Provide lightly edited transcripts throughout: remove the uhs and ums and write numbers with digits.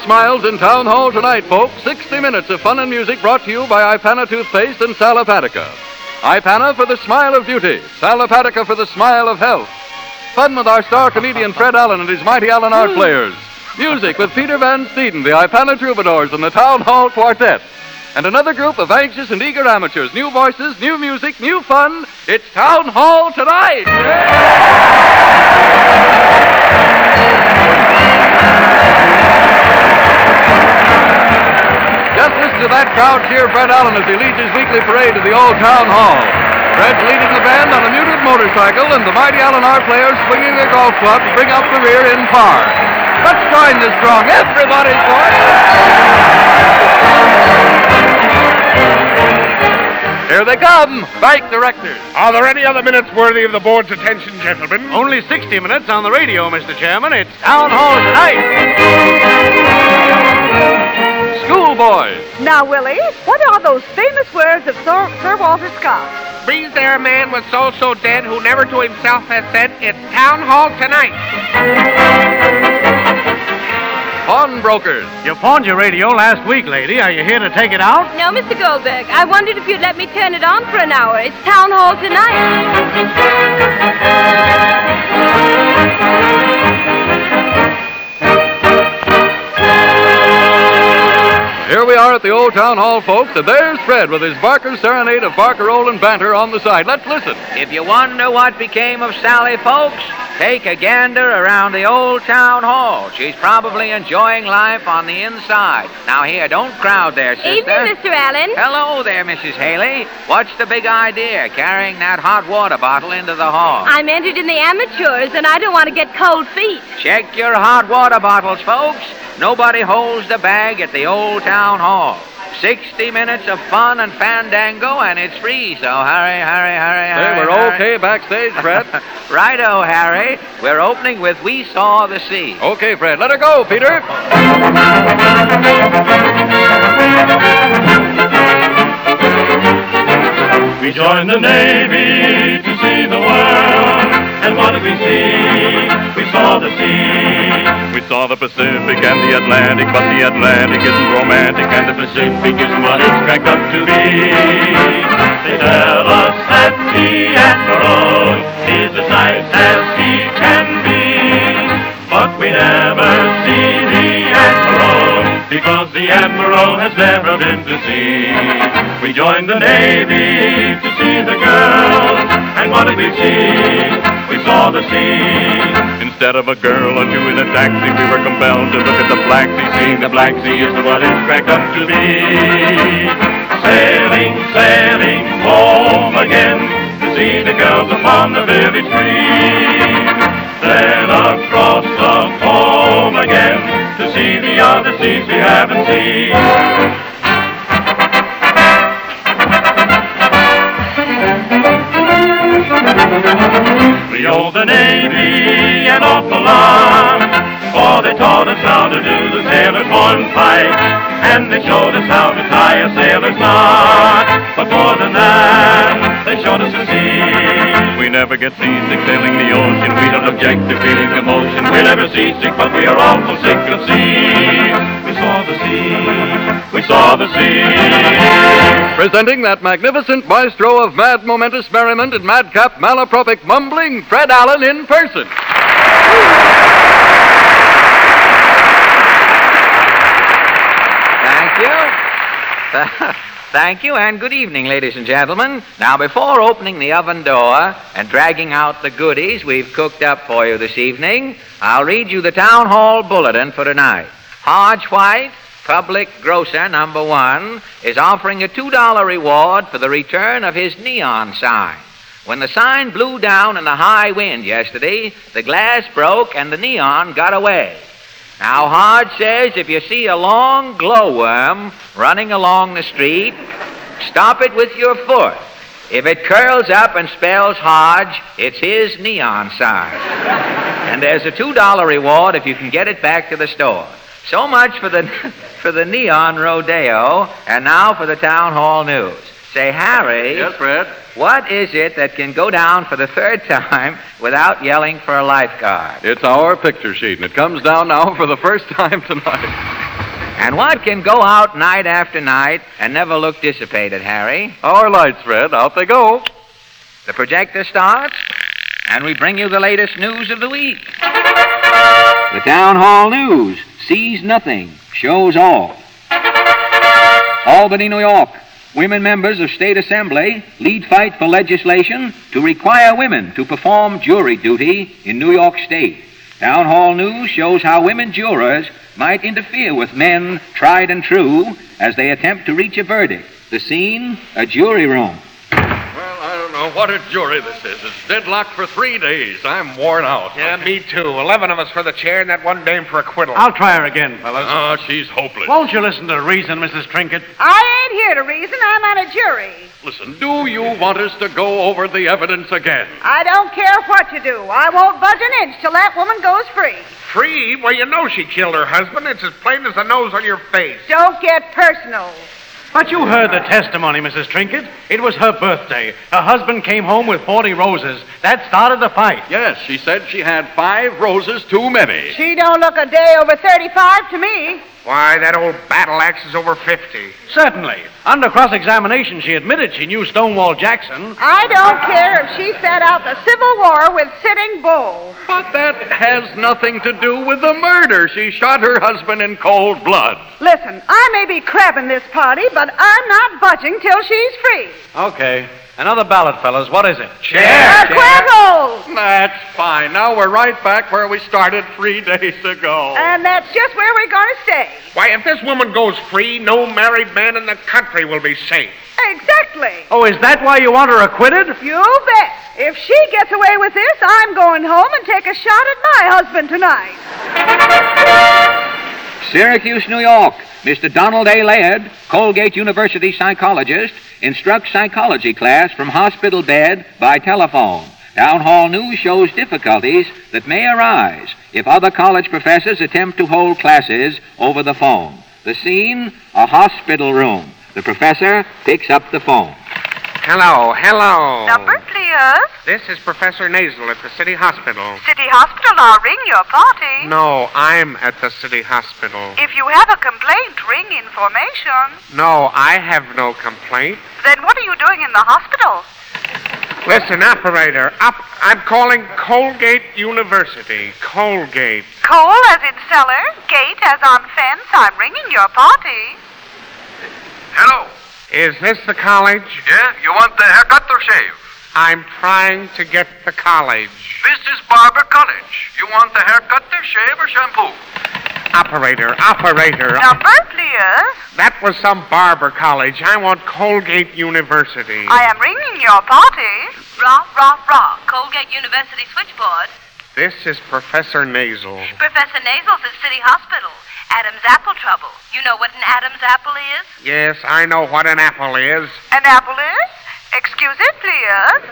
smiles in Town Hall tonight, folks. 60 minutes of fun and music brought to you by Ipana Toothpaste and Salopatica. Ipana for the smile of beauty. Salopatica for the smile of health. Fun with our star comedian Fred Allen and his mighty Allen Art Players. Music with Peter Van Steeden, the Ipana Troubadours, and the Town Hall Quartet. And another group of anxious and eager amateurs. New voices, new music, new fun. It's Town Hall tonight. Just listen to that crowd cheer Fred Allen as he leads his weekly parade to the old Town Hall. Fred's leading the band on a muted motorcycle, and the mighty Allen Art Players swinging their golf club to bring up the rear in par. Let's join this throng. Everybody's going. Here they come, bike directors. Are there any other minutes worthy of the board's attention, gentlemen? Only 60 minutes on the radio, Mr. Chairman. It's Town Hall tonight. Schoolboys. Now, Willie, what are those famous words of Sir Walter Scott? Please, there a man with soul so dead who never to himself has said, it's Town Hall tonight. Pawnbrokers. You pawned your radio last week, lady. Are you here to take it out? No, Mr. Goldberg. I wondered if you'd let me turn it on for an hour. It's Town Hall tonight. Here we are at the old Town Hall, folks, and there's Fred with his Barker serenade of Barker, Roll, and Banter on the side. Let's listen. If you wonder what became of Sally, folks, take a gander around the old Town Hall. She's probably enjoying life on the inside. Now, here, don't crowd there, sister. Evening, Mr. Allen. Hello there, Mrs. Haley. What's the big idea, carrying that hot water bottle into the hall? I'm entered in the amateurs, and I don't want to get cold feet. Check your hot water bottles, folks. Nobody holds the bag at the old Town Hall. 60 minutes of fun and fandango, and it's free, so hurry. Hey, we're okay backstage, Fred. Righto, Harry. We're opening with We Saw the Sea. Okay, Fred. Let her go, Peter. We joined the Navy to see the world, and what did we see? We saw the sea. We saw the Pacific and the Atlantic, but the Atlantic isn't romantic, and the Pacific isn't what it's cracked up to be. They tell us that the Admiral is as nice as he can be, but we never see the Admiral, because the Admiral has never been to sea. We joined the Navy to see the girls, and what did we see? We saw the sea. Instead of a girl or two in a taxi, we were compelled to look at the Black Sea. Seeing the Black Sea is what it's cracked up to be. Sailing home again to see the girls upon the village green. Then across the home again to see the other seas we haven't seen. We owe the Navy an awful lot, for they taught us how to do the sailor's hornpipe, and they showed us how to tie a sailor's knot. But more than that, they showed us the sea. We never get seasick sailing the ocean. We don't object to feeling emotion. We're never seasick, but we are awful sick of seas. We saw the sea. We saw the sea. Presenting that magnificent maestro of mad, momentous merriment and madcap, malapropic mumbling, Fred Allen in person. Thank you, and good evening, ladies and gentlemen. Now, before opening the oven door and dragging out the goodies we've cooked up for you this evening, I'll read you the Town Hall Bulletin for tonight. Hodge White, Public Grocer number 1, is offering a $2 reward for the return of his neon sign. When the sign blew down in the high wind yesterday, the glass broke and the neon got away. Now, Hodge says if you see a long glowworm running along the street, stop it with your foot. If it curls up and spells Hodge, it's his neon sign. And there's a $2 reward if you can get it back to the store. So much for the neon rodeo, and now for the Town Hall news. Say, Harry. Yes, Fred? What is it that can go down for the third time without yelling for a lifeguard? It's our picture sheet, and it comes down now for the first time tonight. And what can go out night after night and never look dissipated, Harry? Our lights, Fred. Out they go. The projector starts, and we bring you the latest news of the week. The Town Hall News sees nothing, shows all. Albany, New York. Women members of State Assembly lead fight for legislation to require women to perform jury duty in New York State. Town Hall News shows how women jurors might interfere with men tried and true as they attempt to reach a verdict. The scene, a jury room. Well, I don't know what a jury this is. It's deadlocked for 3 days. I'm worn out. Yeah, me too. 11 of us for the chair and that one dame for acquittal. I'll try her again, fellas. Oh, she's hopeless. Won't you listen to reason, Mrs. Trinket? I ain't here to reason. I'm on a jury. Listen, do you want us to go over the evidence again? I don't care what you do. I won't budge an inch till that woman goes free. Free? Well, you know she killed her husband. It's as plain as the nose on your face. Don't get personal. But you heard the testimony, Mrs. Trinket. It was her birthday. Her husband came home with 40 roses. That started the fight. Yes, she said she had 5 roses too many. She don't look a day over 35 to me. Why, that old battle axe is over 50. Certainly. Under cross-examination, she admitted she knew Stonewall Jackson. I don't care if she sat out the Civil War with Sitting Bull. But that has nothing to do with the murder. She shot her husband in cold blood. Listen, I may be crabbing this party, but I'm not budging till she's free. Okay. Another ballot, fellas. What is it? Acquittal! That's fine. Now we're right back where we started 3 days ago. And that's just where we're going to stay. Why, if this woman goes free, no married man in the country will be safe. Exactly. Oh, is that why you want her acquitted? You bet. If she gets away with this, I'm going home and take a shot at my husband tonight. Syracuse, New York. Mr. Donald A. Laird, Colgate University psychologist, instructs psychology class from hospital bed by telephone. Town Hall News shows difficulties that may arise if other college professors attempt to hold classes over the phone. The scene, a hospital room. The professor picks up the phone. Hello, hello. Number, please. This is Professor Nasel at the City Hospital. City Hospital, I'll ring your party. No, I'm at the City Hospital. If you have a complaint, ring information. No, I have no complaint. Then what are you doing in the hospital? Listen, operator, I'm calling Colgate University. Colgate. Coal as in cellar, gate as on fence. I'm ringing your party. Hello. Is this the college? Yeah, you want the haircut or shave? I'm trying to get the college. This is Barber College. You want the haircut or shave or shampoo? Operator. Number, please. That was some barber college. I want Colgate University. I am ringing your party. Rah, rah, rah. Colgate University switchboard. This is Professor Nasel. Professor Nasel's at City Hospital. Adam's apple trouble. You know what an Adam's apple is? Yes, I know what an apple is. An apple is? Excuse it, please.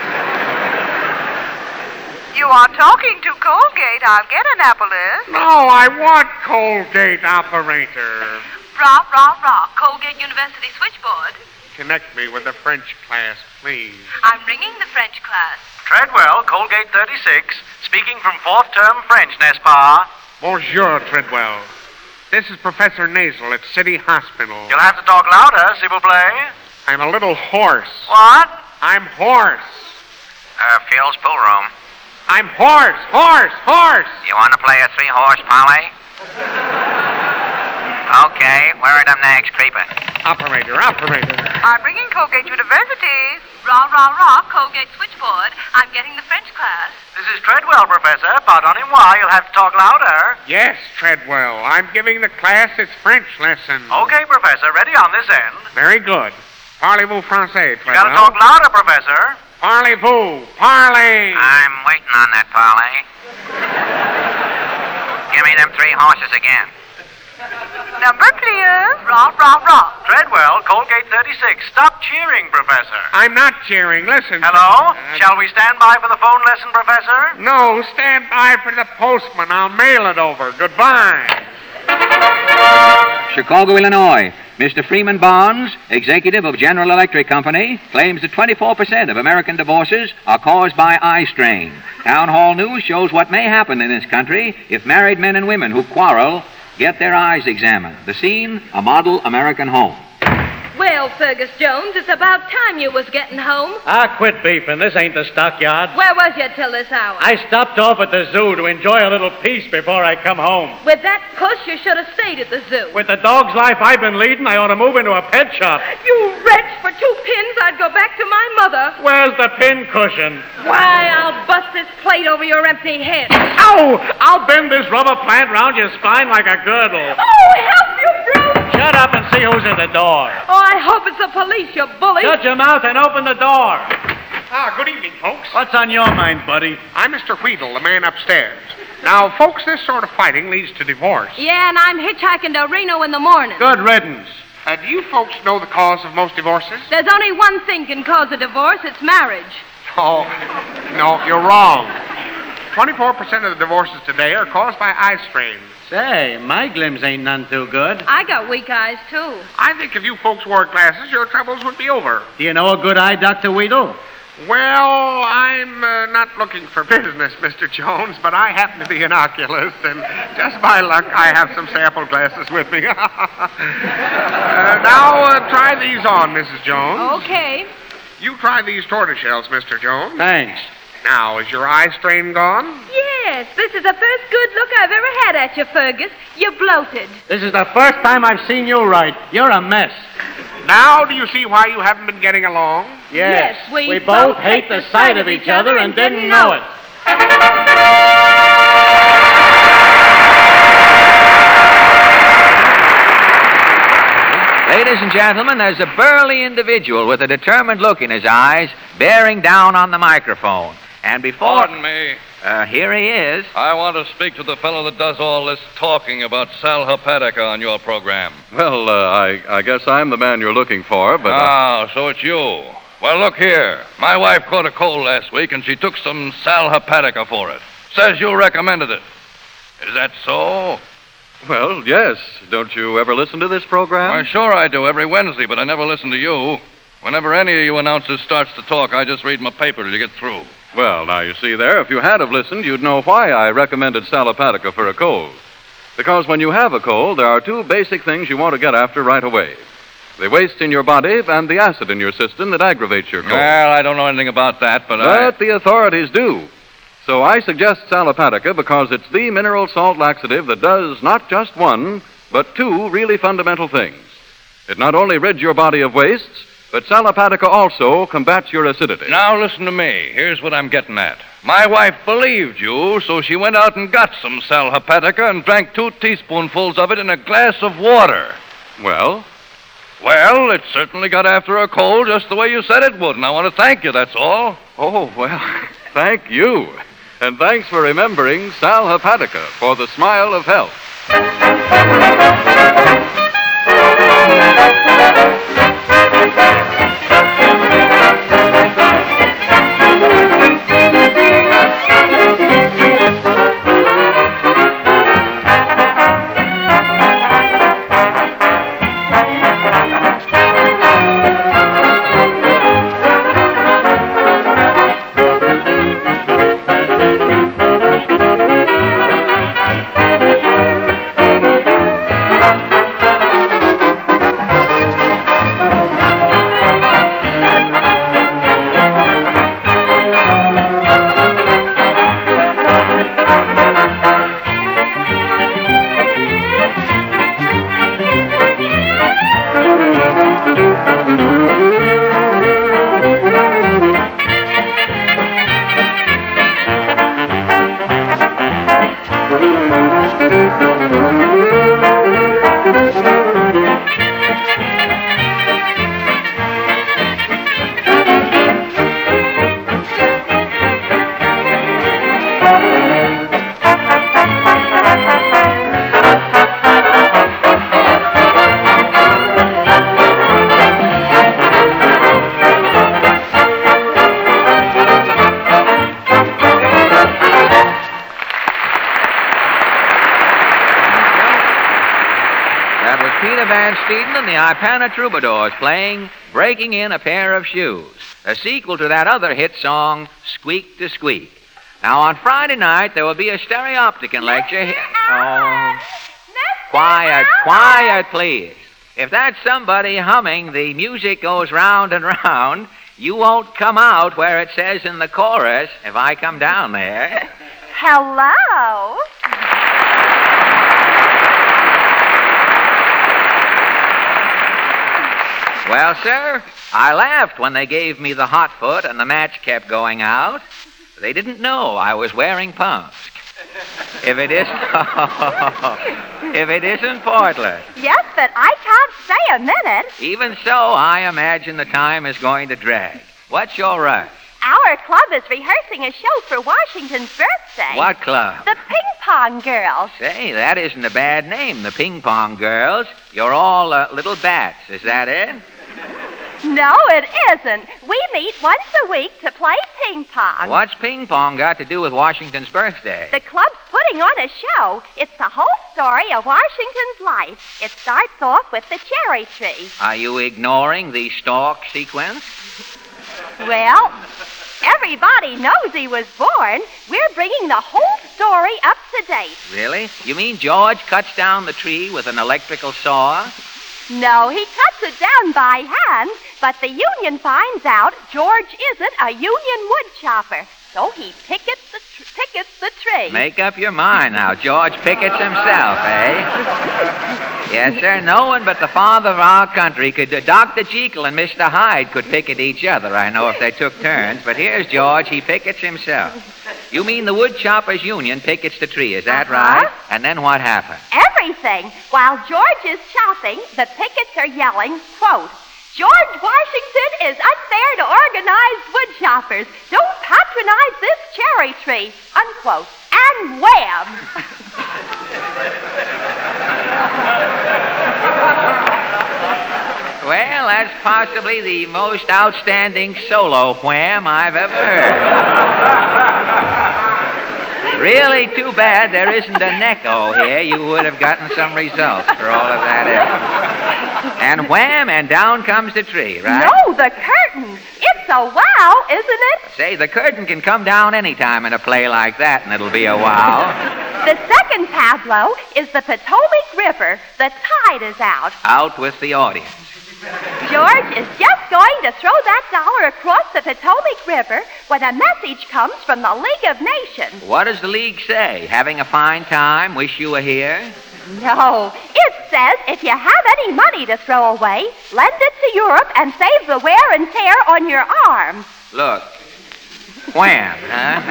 You are talking to Colgate. I'll get an apple is. No, I want Colgate, operator. Rah, rah, rah. Colgate University switchboard. Connect me with the French class, please. I'm ringing the French class. Treadwell, Colgate 36, speaking from 4th term French, n'est-ce pas? Bonjour, Treadwell. This is Professor Nasel at City Hospital. You'll have to talk louder, s'il vous plaît. I'm a little hoarse. What? I'm hoarse. Phil's pool room. I'm hoarse. You want to play a 3-horse parlay? Okay, where are them nags creeping? Operator. I'm ringing Colgate University. Rah, rah, rah. Colgate switchboard. I'm getting the French class. This is Treadwell, Professor. Pardonnez-moi, you'll have to talk louder. Yes, Treadwell. I'm giving the class its French lesson. Okay, Professor, ready on this end. Very good. Parlez-vous français, Treadwell? You gotta talk louder, Professor. Parlez-vous. Parley. I'm waiting on that parlay. Give me them 3 horses again. Number, please. Rah, rah, rah. Treadwell, Colgate 36. Stop cheering, Professor. I'm not cheering. Listen. Hello? Shall we stand by for the phone lesson, Professor? No, stand by for the postman. I'll mail it over. Goodbye. Chicago, Illinois. Mr. Freeman Barnes, executive of General Electric Company, claims that 24% of American divorces are caused by eye strain. Town Hall News shows what may happen in this country if married men and women who quarrel get their eyes examined. The scene, a model American home. Well, Fergus Jones, it's about time you was getting home. Quit beefing. This ain't the stockyard. Where was you till this hour? I stopped off at the zoo to enjoy a little peace before I come home. With that push, you should have stayed at the zoo. With the dog's life I've been leading, I ought to move into a pet shop. You wretch! For 2 pins, I'd go back to my mother. Where's the pin cushion? Why, I'll bust this plate over your empty head. Ow! I'll bend this rubber plant round your spine like a girdle. Oh, help, you brute! Shut up and see who's at the door. Oh, I hope it's the police, you bully. Shut your mouth and open the door. Good evening, folks. What's on your mind, buddy? I'm Mr. Wheatle, the man upstairs. Now, folks, this sort of fighting leads to divorce. Yeah, and I'm hitchhiking to Reno in the morning. Good riddance. Do you folks know the cause of most divorces? There's only one thing can cause a divorce. It's marriage. Oh, no, you're wrong. 24% of the divorces today are caused by eye strain. Say, my glimpse ain't none too good. I got weak eyes, too. I think if you folks wore glasses, your troubles would be over. Do you know a good eye, Dr. Weedle? Well, I'm not looking for business, Mr. Jones, but I happen to be an oculist, and just by luck, I have some sample glasses with me. Now, try these on, Mrs. Jones. Okay. You try these tortoiseshells, Mr. Jones. Thanks. Now, is your eye strain gone? Yes, this is the first good look I've ever had at you, Fergus. You're bloated. This is the first time I've seen you right. You're a mess. Now, do you see why you haven't been getting along? Yes, we both hate the sight of each other and didn't know it. Ladies and gentlemen, there's a burly individual with a determined look in his eyes, bearing down on the microphone. And before... Pardon me. Here he is. I want to speak to the fellow that does all this talking about Sal Hepatica on your program. Well, I guess I'm the man you're looking for, but... Oh, so it's you. Well, look here. My wife caught a cold last week, and she took some Sal Hepatica for it. Says you recommended it. Is that so? Well, yes. Don't you ever listen to this program? Why, sure I do, every Wednesday, but I never listen to you. Whenever any of you announcers starts to talk, I just read my paper till you get through. Well, now, you see there, if you had have listened, you'd know why I recommended Sal Hepatica for a cold. Because when you have a cold, there are 2 basic things you want to get after right away. The waste in your body and the acid in your system that aggravates your cold. Well, I don't know anything about that, But the authorities do. So I suggest Sal Hepatica because it's the mineral salt laxative that does not just one, but 2 really fundamental things. It not only rids your body of wastes, but Sal Hepatica also combats your acidity. Now listen to me. Here's what I'm getting at. My wife believed you, so she went out and got some Sal Hepatica and drank 2 teaspoonfuls of it in a glass of water. Well? Well, it certainly got after her cold just the way you said it would, and I want to thank you, that's all. Oh, well, thank you. And thanks for remembering Sal Hepatica for the smile of health. And the Ipana Troubadours playing Breaking In a Pair of Shoes, a sequel to that other hit song, Squeak to Squeak. Now, on Friday night, there will be a stereopticon lecture here. Nesta! Quiet, please. If that's somebody humming, the music goes round and round. You won't come out where it says in the chorus if I come down there. Hello? Well, sir, I laughed when they gave me the hot foot and the match kept going out. They didn't know I was wearing pumps. If it isn't Portland. Yes, but I can't stay a minute. Even so, I imagine the time is going to drag. What's your rush? Our club is rehearsing a show for Washington's birthday. What club? The Ping Pong Girls. Say, that isn't a bad name, the Ping Pong Girls. You're all little bats, is that it? No, it isn't. We meet once a week to play ping pong. What's ping pong got to do with Washington's birthday? The club's putting on a show. It's the whole story of Washington's life. It starts off with the cherry tree. Are you ignoring the stalk sequence? Well, everybody knows he was born. We're bringing the whole story up to date. Really? You mean George cuts down the tree with an electrical saw? No, he cuts it down by hand, but the union finds out George isn't a union wood chopper, so he pickets the tree. Make up your mind now. George pickets himself, eh? Yes, sir. No one but the father of our country could... Dr. Jekyll and Mr. Hyde could picket each other, I know, if they took turns, but here's George. He pickets himself. You mean the wood choppers union pickets the tree, is that right? And then what happened? Everything. While George is chopping, the pickets are yelling, quote, George Washington is unfair to organized wood choppers. Don't patronize this cherry tree, unquote. And wham! Well, that's possibly the most outstanding solo wham I've ever heard. Really too bad there isn't an echo here. You would have gotten some results for all of that effort. And wham, and down comes the tree, right? No, the curtain. It's a wow, isn't it? Say, the curtain can come down any time in a play like that, and it'll be a wow. The second tableau is the Potomac River. The tide is out. Out with the audience. George is just going to throw that dollar across the Potomac River when a message comes from the League of Nations. What does the League say? Having a fine time? Wish you were here? No. It says if you have any money to throw away, lend it to Europe and save the wear and tear on your arm. Look. Wham, huh?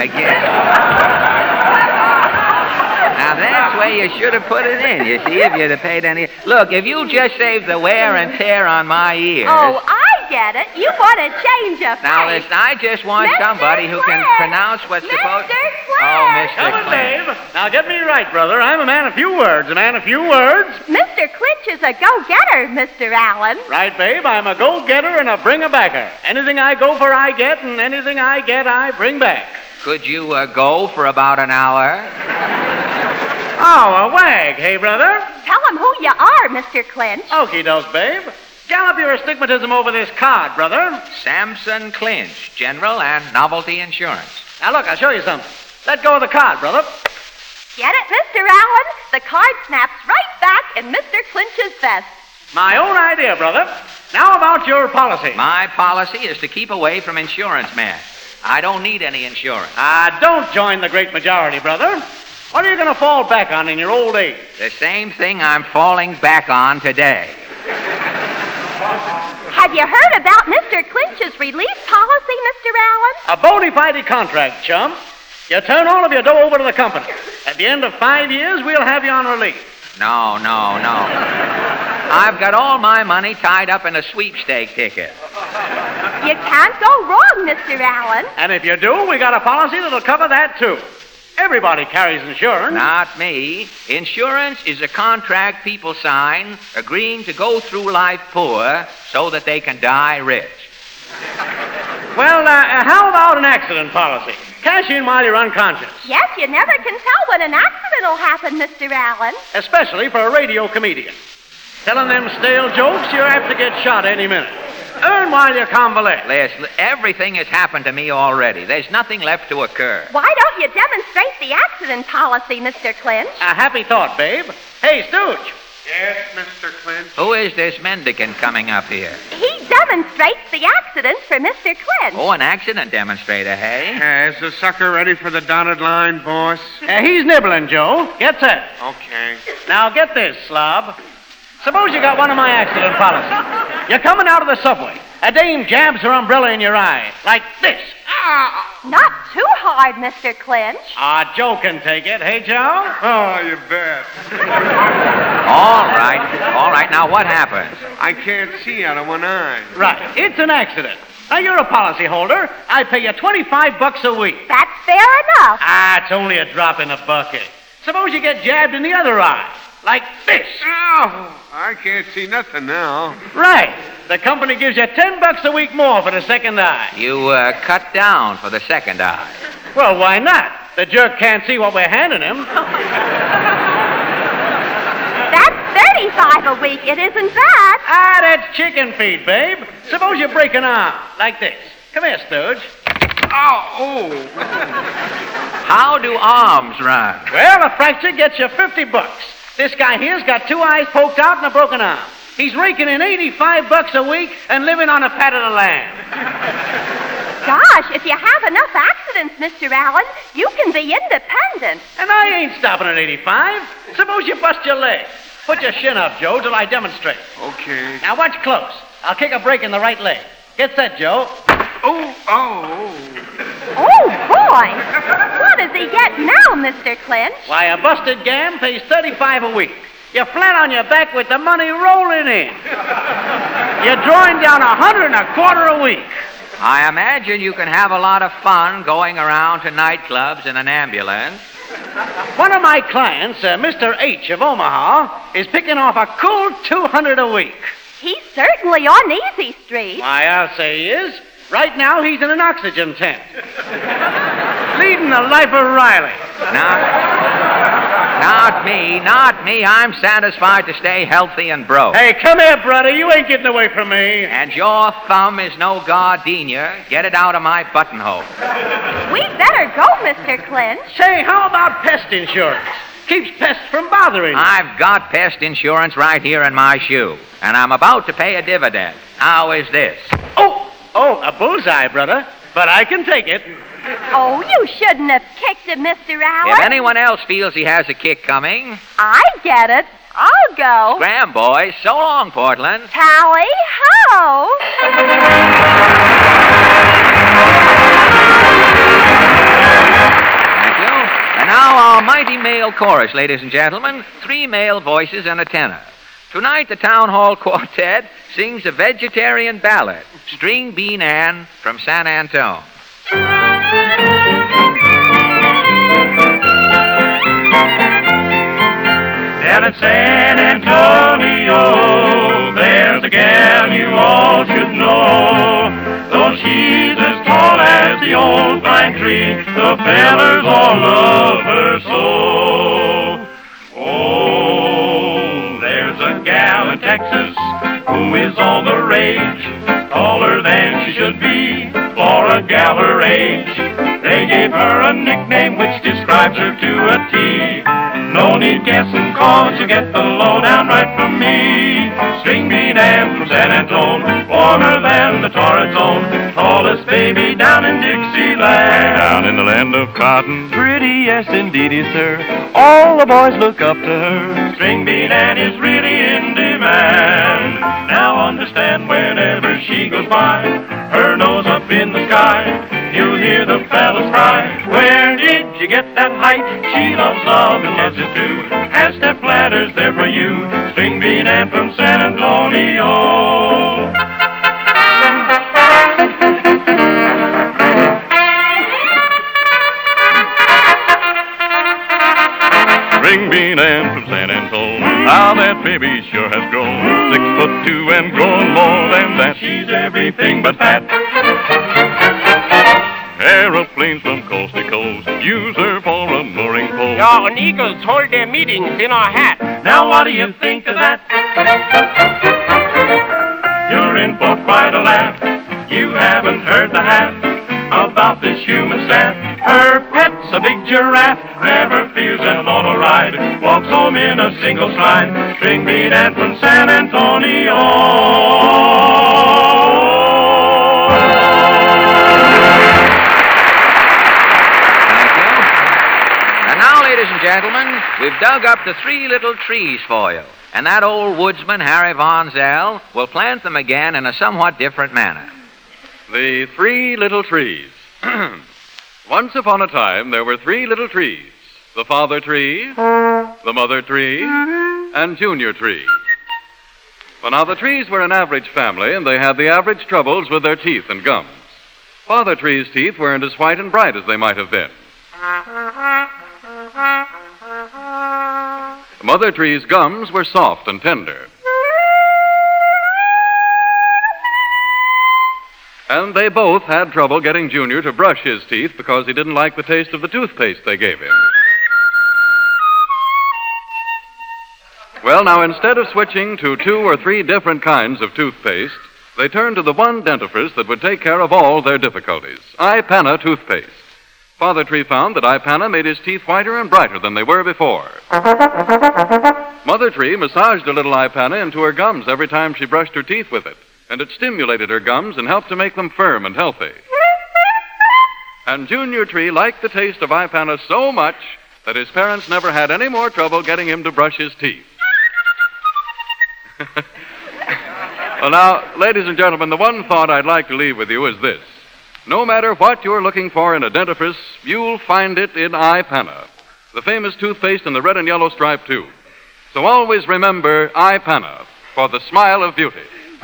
Again. Now, that's where you should have put it in, you see, if you'd have paid any... Look, if you just saved the wear and tear on my ears... Oh, I get it. You want to change a face. Now, listen, I just want somebody who can pronounce what's supposed... Oh, Mr. Come on, Clinch. Dave. Now, get me right, brother. I'm a man of few words. Mr. Clinch is a go-getter, Mr. Allen. Right, babe. I'm a go-getter and a bring-a-backer. Anything I go for, I get, and anything I get, I bring back. Could you go for about an hour? Oh, a wag, hey, brother? Tell him who you are, Mr. Clinch. Okie doke, babe. Gallop your astigmatism over this card, brother. Samson Clinch, General and Novelty Insurance. Now, look, I'll show you something. Let go of the card, brother. Get it, Mr. Allen? The card snaps right back in Mr. Clinch's vest. My own idea, brother. Now about your policy. My policy is to keep away from insurance men. I don't need any insurance. Don't join the great majority, brother. What are you going to fall back on in your old age? The same thing I'm falling back on today. Have you heard about Mr. Clinch's release policy, Mr. Allen? A bona fide contract, chum. You turn all of your dough over to the company. At the end of 5 years, we'll have you on release. No. I've got all my money tied up in a sweepstake ticket. You can't go wrong, Mr. Allen. And if you do, we got a policy that'll cover that, too. Everybody carries insurance. Not me. Insurance is a contract people sign agreeing to go through life poor so that they can die rich. Well, how about an accident policy? Cash in while you're unconscious. Yes, you never can tell when an accident will happen, Mr. Allen. Especially for a radio comedian. Telling them stale jokes, you're apt to get shot any minute. Earn while you convalesce. Listen, everything has happened to me already. There's nothing left to occur. Why don't you demonstrate the accident policy, Mr. Clinch? A happy thought, babe. Hey, Stooge. Yes, Mr. Clinch? Who is this mendicant coming up here? He demonstrates the accident for Mr. Clinch. Oh, an accident demonstrator, hey? Is the sucker ready for the dotted line, boss? He's nibbling, Joe. Get set. Okay. Now, get this, slob. Suppose you got one of my accident policies. You're coming out of the subway. A dame jabs her umbrella in your eye, like this. Not too hard, Mr. Clinch. Joe can take it. Hey, Joe? Oh, you bet. All right. Now, what happens? I can't see out of one eye. Right. It's an accident. Now, you're a policy holder. I pay you $25 a week. That's fair enough. It's only a drop in the bucket. Suppose you get jabbed in the other eye, like this. Oh, I can't see nothing now. Right. The company gives you $10 a week more for the second eye. You cut down for the second eye. Well, why not? The jerk can't see what we're handing him. That's $35 a week. It isn't bad. That's chicken feed, babe. Suppose you break an arm, like this. Come here, Stooge. Oh. How do arms run? Well, a fracture gets you $50. This guy here's got 2 eyes poked out and a broken arm. He's raking in $85 a week and living on a pat of the land. Gosh, if you have enough accidents, Mr. Allen, you can be independent. And I ain't stopping at 85. Suppose you bust your leg. Put your shin up, Joe, till I demonstrate. Okay. Now watch close. I'll kick a break in the right leg. Get set, Joe. Oh, boy. What does he get now, Mr. Clinch? Why, a busted gam pays $35 a week. You're flat on your back with the money rolling in. You're drawing down $125 a week. I imagine you can have a lot of fun going around to nightclubs in an ambulance. One of my clients, Mr. H. of Omaha, is picking off a cool $200 a week. He's certainly on Easy Street. Why, I'll say he is. Right now, he's in an oxygen tent. Leading the life of Riley. Not me. I'm satisfied to stay healthy and broke. Hey, come here, brother. You ain't getting away from me. And your thumb is no gardenia. Get it out of my buttonhole. We'd better go, Mr. Clinch. Say, how about pest insurance? Keeps pests from bothering you. I've got pest insurance right here in my shoe, and I'm about to pay a dividend. How is this? Oh, a bullseye, brother. But I can take it. Oh, you shouldn't have kicked it, Mr. Allen. If anyone else feels he has a kick coming... I get it. I'll go. Scram, boys. So long, Portland. Tally-ho! Thank you. And now our mighty male chorus, ladies and gentlemen. 3 male voices and a tenor. Tonight, the Town Hall Quartet sings a vegetarian ballad, String Bean Ann from San Antone. Down in San Antonio, there's a gal you all should know. Though she's as tall as the old pine tree, the fellers all love her so. Oh, there's a gal in Texas who is all the rage, taller than she should be for a gal her age. They gave her a nickname which describes her to a T. No need guessing, cause you get the lowdown right from me. String Bean Ann from San Antone, warmer than the torrid zone, tallest baby down in Dixieland. Down in the land of cotton, pretty, yes indeedy, sir. All the boys look up to her. String Bean Ann is really in demand. Now understand, whenever she goes by, her nose up in the sky, you'll hear the fellas cry, where did you get that height? She loves love and loves it too. Has step ladders there for you. String Bean Ann from San Antonio. String Bean Ann from San Antone, how that baby sure has grown. 6'2" and growing more than that. She's everything but fat. Aeroplanes from coast to coast use her for a mooring post. And eagles hold their meetings in our hat. Now what do you think of that? you're in for quite a laugh. You haven't heard the half about this human staff. Her pet's a big giraffe, never fears an auto ride, walks home in a single stride. String Bean Ann from San Antonio. And now, ladies and gentlemen, we've dug up the 3 little trees for you. And that old woodsman, Harry Von Zell, will plant them again in a somewhat different manner. The 3 little trees. Once upon a time, there were 3 little trees. The father tree, the mother tree, and Junior tree. Well, now, the trees were an average family, and they had the average troubles with their teeth and gums. Father tree's teeth weren't as white and bright as they might have been. Mother tree's gums were soft and tender. And they both had trouble getting Junior to brush his teeth because he didn't like the taste of the toothpaste they gave him. Well, now, instead of switching to 2 or 3 different kinds of toothpaste, they turned to the one dentifrice that would take care of all their difficulties, Ipana toothpaste. Father Tree found that Ipana made his teeth whiter and brighter than they were before. Mother Tree massaged a little Ipana into her gums every time she brushed her teeth with it, and it stimulated her gums and helped to make them firm and healthy. And Junior Tree liked the taste of Ipana so much that his parents never had any more trouble getting him to brush his teeth. Well, now, ladies and gentlemen, the one thought I'd like to leave with you is this. No matter what you're looking for in a dentifrice, you'll find it in Ipana, the famous toothpaste in the red and yellow striped tube. So always remember Ipana for the smile of beauty.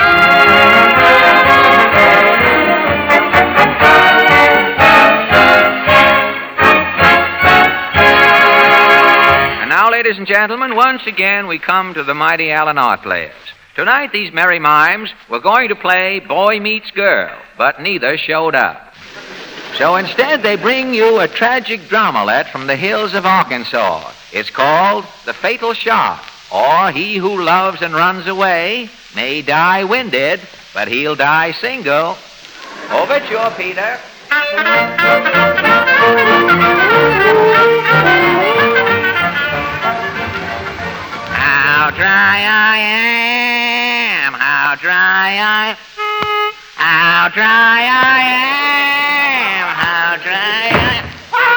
And now, ladies and gentlemen, once again we come to the mighty Allen Art Players. Tonight, these merry mimes were going to play Boy Meets Girl, but neither showed up. So instead, they bring you a tragic dramalette from the hills of Arkansas. It's called The Fatal Shot, or He Who Loves and Runs Away may die winded, but he'll die single. Overture, Peter. How dry I am, how dry I am, how dry I am, how dry I am,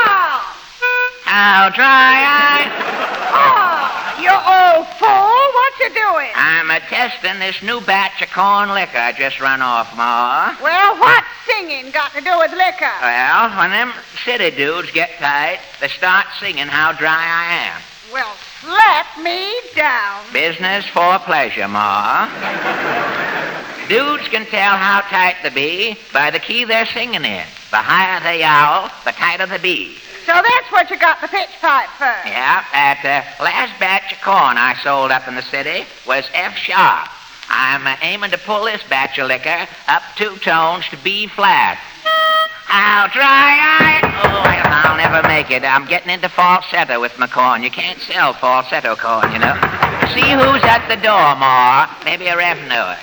how dry I am. You old fool, what you doing? I'm testing this new batch of corn liquor I just run off, Ma. Well, what's singing got to do with liquor? Well, when them city dudes get tight, they start singing how dry I am. Well, slap me down. Business for pleasure, Ma. Dudes can tell how tight they be by the key they're singing in. The higher they yowl, the tighter they be. So that's what you got the pitch pipe for? Yeah, that last batch of corn I sold up in the city was F sharp. I'm aiming to pull this batch of liquor up 2 tones to B flat. How dry I... Oh, I'll never make it. I'm getting into falsetto with my corn. You can't sell falsetto corn, you know. See who's at the door, Ma. Maybe a revenue.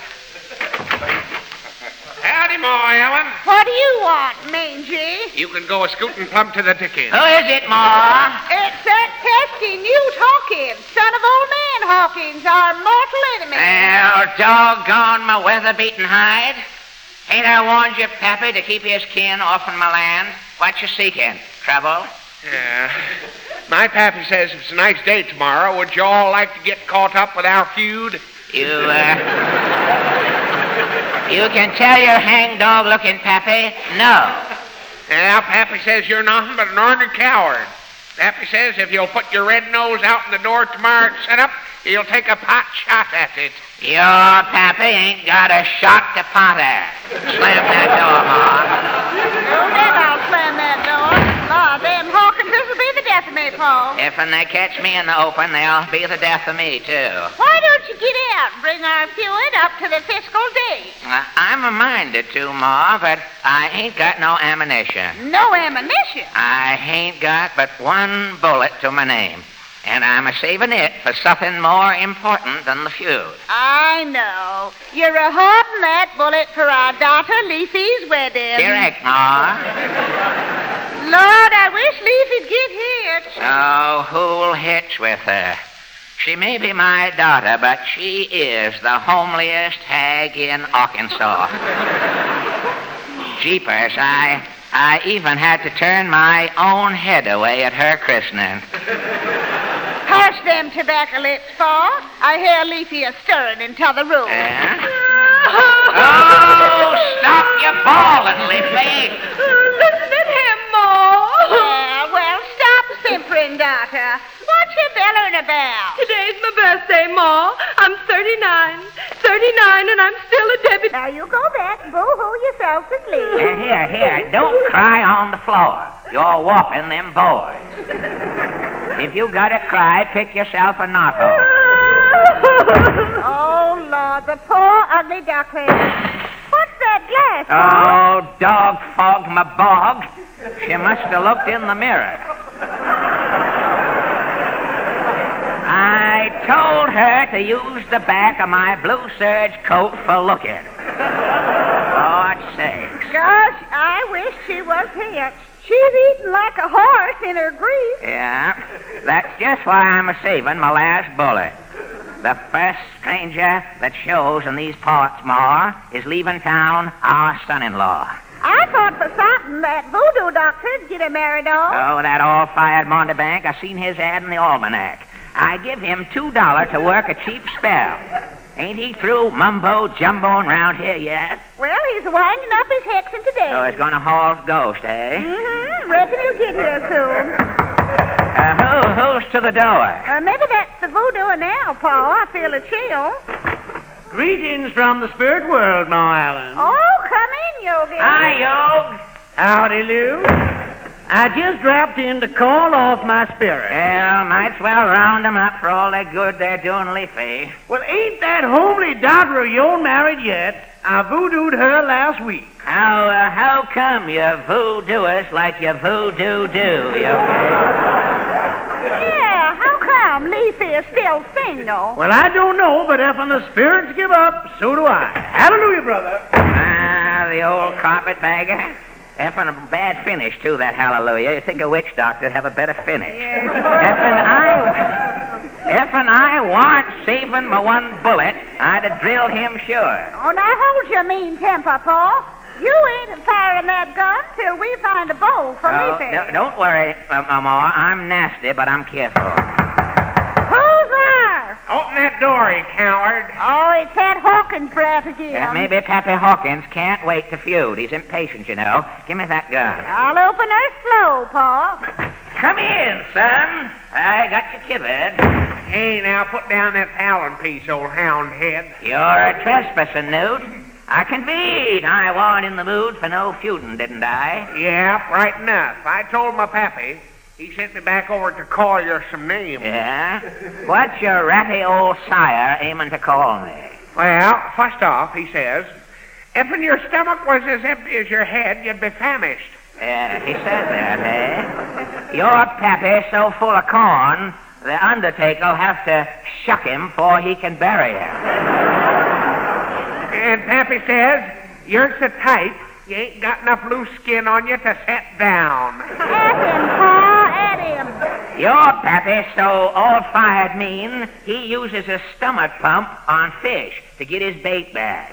Howdy, Ma, Ellen. What do you want, Mangy? You can go a-scooting plump to the ticket. Who is it, Ma? It's that pesky Newt Hawkins, son of old man Hawkins, our mortal enemy. Well, doggone my weather-beaten hide. Ain't I warned you, Pappy, to keep his kin off from my land? What you seeking? Trouble? Yeah. My pappy says it's a nice day tomorrow. Would you all like to get caught up with our feud? You can tell your hangdog-looking Pappy, no. Yeah, Pappy says you're nothing but an ornery coward. Pappy says if you'll put your red nose out in the door tomorrow at setup, he'll take a pot shot at it. Your Pappy ain't got a shot to pot at. Slam that door, Ma. Oh, then I'll slam that door. Them Hawkinses will be the death of me, Paul. If when they catch me in the open, they'll be the death of me, too. Why don't you get out and bring our feud up to the fiscal date? I'm minded to, Ma, but I ain't got no ammunition. No ammunition? I ain't got but 1 bullet to my name. And I'm a-saving it for something more important than the feud. I know. You're a-hoarding that bullet for our daughter Leafy's wedding. Correct, Ma. Lord, I wish Leafy'd get hitched. Oh, who'll hitch with her? She may be my daughter, but she is the homeliest hag in Arkansas. Jeepers, I even had to turn my own head away at her christening. Hush them tobacco lips, Pa. I hear Leafy a-stirring in t'other room. Oh, stop your bawling, Leafy. Listen at him, Ma. Well, stop simpering, daughter. What you bellowing about? Today's my birthday, Ma. I'm 39. 39, and I'm still a debutante. Now you go back and boo-hoo yourself to sleep. Here, don't cry on the floor. You're whopping them boys. If you gotta cry, pick yourself a knot hole. Oh, Lord, the poor ugly duckling. What's that glass, Pa? Oh, dog fogged my bog. She must have looked in the mirror. I told her to use the back of my blue serge coat for looking. Lord's sakes. Gosh, I wish she was hitched. She's eating like a horse in her grief. Yeah, that's just why I'm a-saving my last bullet. The first stranger that shows in these parts, Ma, is leaving town our son-in-law. I thought for something that voodoo doctor'd get her married off. Oh, that all-fired Montebank. I seen his ad in the almanac. I give him $2 to work a cheap spell. Ain't he through mumbo-jumboing round here yet? Well, he's winding up his hexing today. So he's gonna haul ghost, eh? Mm-hmm. Reckon he'll get here soon. Who's to the door? Maybe that's the voodoo now, Pa. I feel a chill. Greetings from the spirit world, Ma Allen. Oh, come in, Yogi. Hi, Yog. Howdy, Lou. I just dropped in to call off my spirit. Well, might as well round them up for all that good they're doing Leafy. Well, ain't that homely daughter of yourn married yet? I voodooed her last week. How come you voodoo us like you voodoo-do, Yeah, how come Leafy is still single? Well, I don't know, but if the spirits give up, so do I. Hallelujah, brother. The old carpetbagger. Effing a bad finish, too, that hallelujah. You think a witch doctor'd have a better finish. Effing I warn't saving my one bullet, I'd have drilled him sure. Oh, now hold your mean temper, Pa. You ain't firing that gun till we find a bowl for Leafy. Don't worry, Ma. I'm nasty, but I'm careful. Who's there? Open that door, you coward. Oh, it's that Hawkins brat again. Maybe Pappy Hawkins can't wait to feud. He's impatient, you know. Give me that gun. I'll open her slow, Pa. Come in, son. I got you covered. Hey, now, put down that Allen piece, old hound head. You're a trespasser, Newt. I can beat. I wasn't in the mood for no feuding, didn't I? Yeah, right enough. I told my pappy. He sent me back over to call you some names. Yeah? What's your ratty old sire aiming to call me? Well, first off, he says, if your stomach was as empty as your head, you'd be famished. Yeah, he said that, eh? Your pappy so full of corn, the undertaker'll have to shuck him before he can bury him. And Pappy says, you're so tight, you ain't got enough loose skin on you to set down. At him, Pa, at him. Your pappy so all-fired mean, he uses a stomach pump on fish to get his bait back.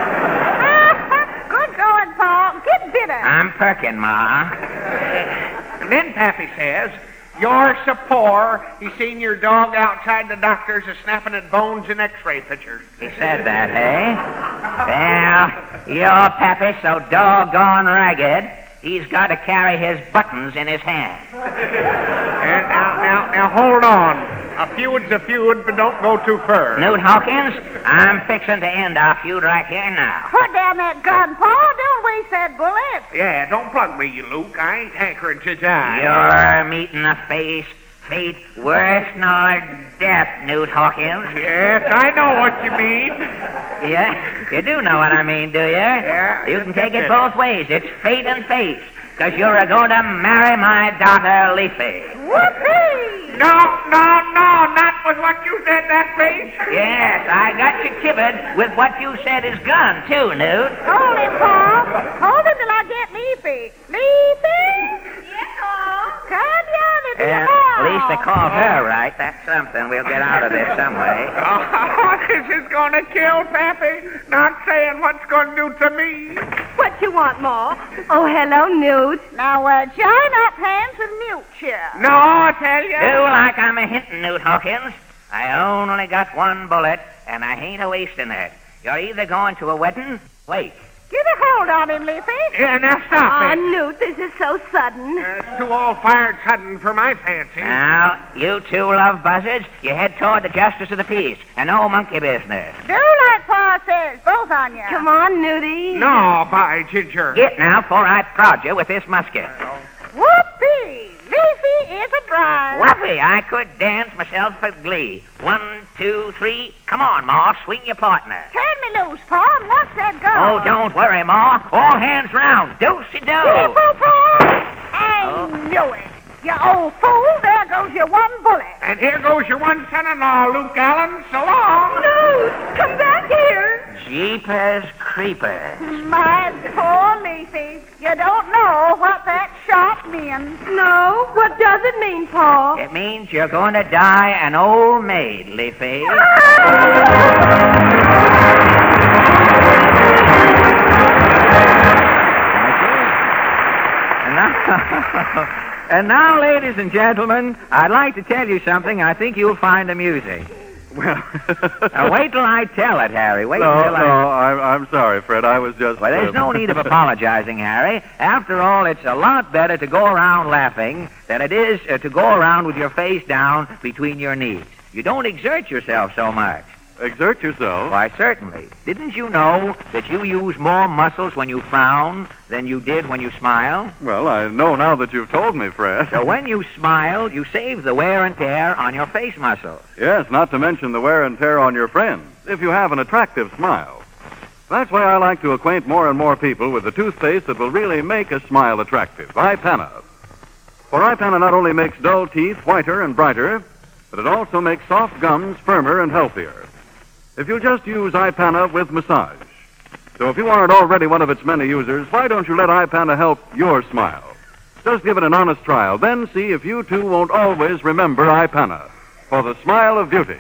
Good going, Pa. Get bitter. I'm perking, Ma. And then Pappy says, you're so poor, you seen your dog outside the doctor's a-snapping at bones in x-ray pictures. He said that, eh? Well, your pappy so doggone ragged, he's got to carry his buttons in his hand. And now, hold on. A feud's a feud, but don't go too far. Newt Hawkins, I'm fixing to end our feud right here now. Put down that gun, Pa. Don't waste that bullet. Yeah, don't plug me, you Luke. I ain't hankering to die. You're meeting a fate worse nor death, Newt Hawkins. Yes, I know what you mean. Yeah, you do know what I mean, do you? Yeah. You can take it both ways. It's fate and fate. because you're going to marry my daughter, Leafy. Whoopee! No, not with what you said, that face. Yes, I got you kivered with what you said is gone, too, Newt. Hold him, Paul. Hold him till I get Leafy. Leafy? Yes, Paul. Come down into the At house. least they called her right. That's something. We'll get out of this some way. Oh, this is going to kill Pappy. Not saying what's going to do to me. What you want, Ma? Oh, hello, Newt. Now, join up hands with Newt here. No, I tell you. Do like I'm a hinting, Newt Hawkins. I only got one bullet, and I ain't a wasting it. You're either going to a wedding. Wait. Get a hold on him, Leafy. Yeah, now stop Oh, it. Newt, this is so sudden. It's too all-fired sudden for my fancy. Now, you two love buzzards. You head toward the justice of the peace, and no monkey business. Do like Pa says, both on you. Come on, Newty. No, by Ginger. Get now, before I prod you with this musket. Whoopee! Leafy is a bride. Whoopee, I could dance myself for glee. 1, 2, 3. Come on, Ma, swing your partner. Turn me loose, Pa, and watch that go. Oh, don't worry, Ma. All hands round. Do-si-do. Careful, Pa. I knew it. You old fool, there goes your one bullet. And here goes your one son-in-law, Luke Allen. So long. Newt, come back here. Jeepers creepers. My poor Leafy, you don't know what that shot means. No, what does it mean, Paul? It means you're going to die an old maid, Leafy. And now, ladies and gentlemen, I'd like to tell you something I think you'll find amusing. Well, Now, wait till I tell it, Harry. Wait no, till I'm sorry, Fred. I was just... Well, there's no need of apologizing, Harry. After all, it's a lot better to go around laughing than it is to go around with your face down between your knees. You don't exert yourself so much. Exert yourself? Why, certainly. Didn't you know that you use more muscles when you frown than you did when you smile? Well, I know now that you've told me, Fred. So when you smile, you save the wear and tear on your face muscles. Yes, not to mention the wear and tear on your friends, if you have an attractive smile. That's why I like to acquaint more and more people with the toothpaste that will really make a smile attractive, Ipana. For Ipana not only makes dull teeth whiter and brighter, but it also makes soft gums firmer and healthier. If you just use Ipana with massage. So if you aren't already one of its many users, why don't you let Ipana help your smile? Just give it an honest trial, then see if you too won't always remember Ipana for the smile of beauty.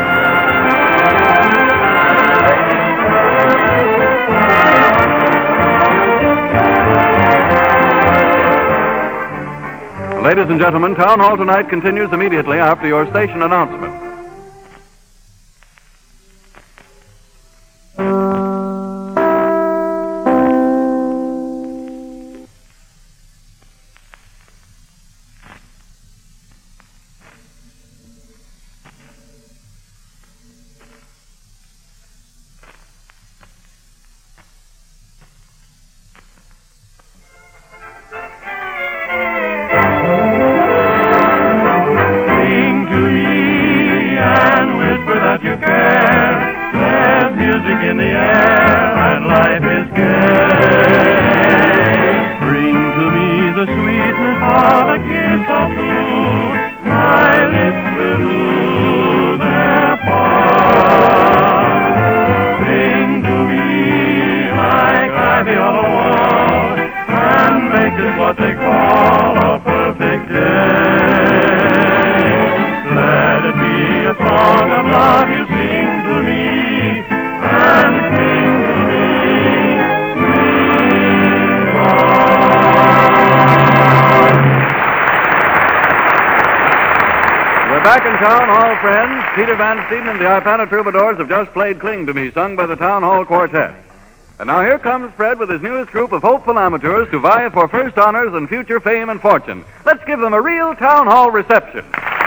Ladies and gentlemen, Town Hall tonight continues immediately after your station announcement. Back in town, all friends. Peter Van Steeden and the Ipana Troubadours have just played Cling to Me, sung by the Town Hall Quartet. And now here comes Fred with his newest group of hopeful amateurs to vie for first honors and future fame and fortune. Let's give them a real Town Hall reception.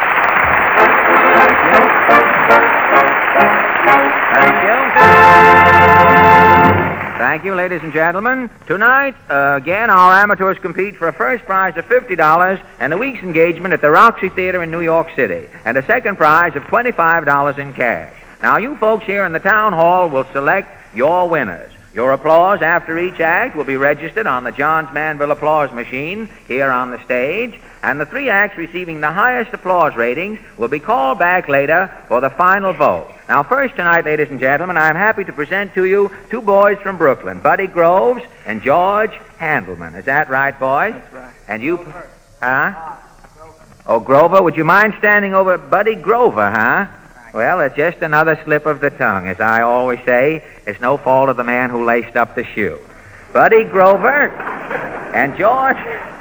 Thank you, ladies and gentlemen. Tonight, again, our amateurs compete for a first prize of $50 and a week's engagement at the Roxy Theater in New York City, and a second prize of $25 in cash. Now, you folks here in the town hall will select your winners. Your applause after each act will be registered on the Johns Manville applause machine here on the stage, and the 3 acts receiving the highest applause ratings will be called back later for the final vote. Now, first tonight, ladies and gentlemen, I'm happy to present to you 2 boys from Brooklyn, Buddy Groves and George Handelman. Is that right, boys? That's right. And you... Huh? Oh, Grover, would you mind standing over Buddy Grover, huh? Well, it's just another slip of the tongue. As I always say, it's no fault of the man who laced up the shoe. Buddy Grover and George...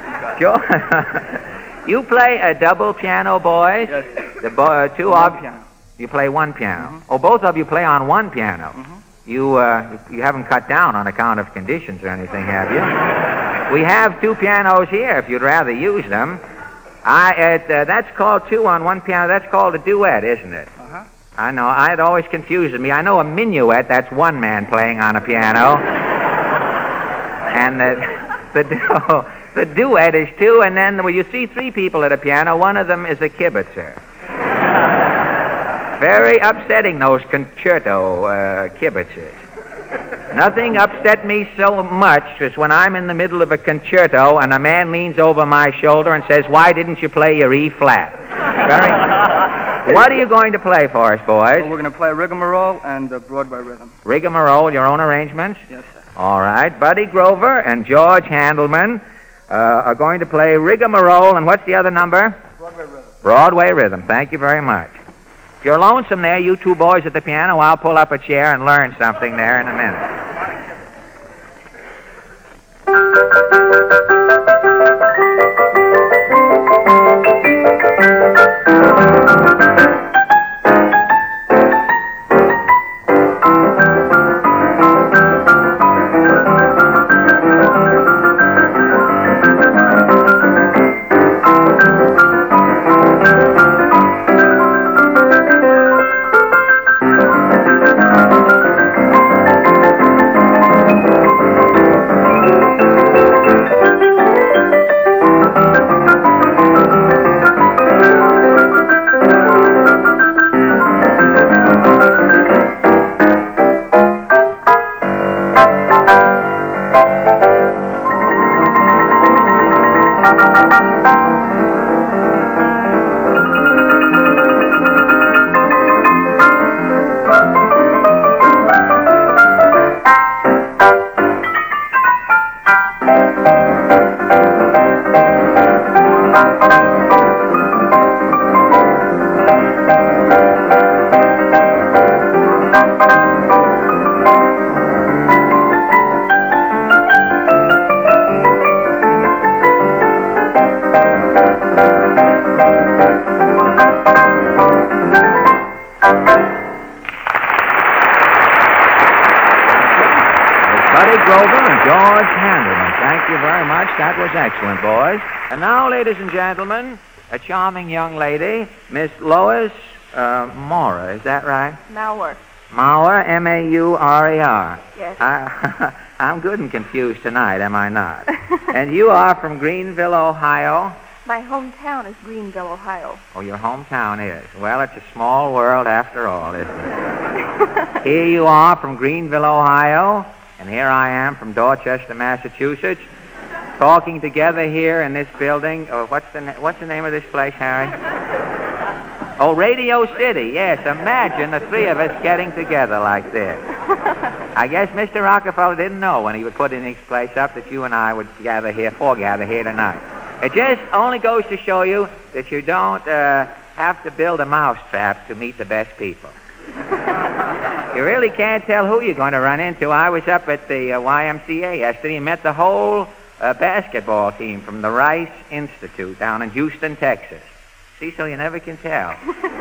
You play a double piano, boys? Yes. The 2 of... piano. You play 1 piano. Oh, both of you play on 1 piano. You haven't cut down on account of conditions or anything, have you? We have 2 pianos here if you'd rather use them. That's called 2 on 1 piano. That's called a duet, isn't it? I know. It always confuses me. I know a minuet, that's 1 man playing on a piano. And the duet is 2, and then when you see 3 people at a piano, one of them is a kibitzer. Very upsetting, those concerto kibitzers. Nothing upset me so much as when I'm in the middle of a concerto and a man leans over my shoulder and says, "Why didn't you play your E flat?" What are you going to play for us, boys? Well, we're going to play Rigmarole and Broadway Rhythm. Rigmarole, your own arrangements? Yes, sir. All right. Buddy Grover and George Handelman are going to play Rigmarole, and what's the other number? Broadway Rhythm. Broadway Rhythm. Thank you very much. If you're lonesome there, you 2 boys at the piano, I'll pull up a chair and learn something there in a minute. That was excellent, boys. And now, ladies and gentlemen, a charming young lady, Miss Lois Maurer. Is that right? Maurer. Maurer, M-A-U-R-E-R. Yes. I'm good and confused tonight, am I not? And you are from Greenville, Ohio? My hometown is Greenville, Ohio. Oh, your hometown is. Well, it's a small world after all, isn't it? Here you are from Greenville, Ohio, and here I am from Dorchester, Massachusetts, talking together here in this building. Oh, what's the name of this place, Harry? Oh, Radio City. Yes, imagine the 3 of us getting together like this. I guess Mr. Rockefeller didn't know when he would put in this place up that you and I would foregather here tonight. It just only goes to show you that you don't have to build a mousetrap to meet the best people. You really can't tell who you're going to run into. I was up at the YMCA yesterday and met the whole basketball team from the Rice Institute down in Houston, Texas. See, so you never can tell.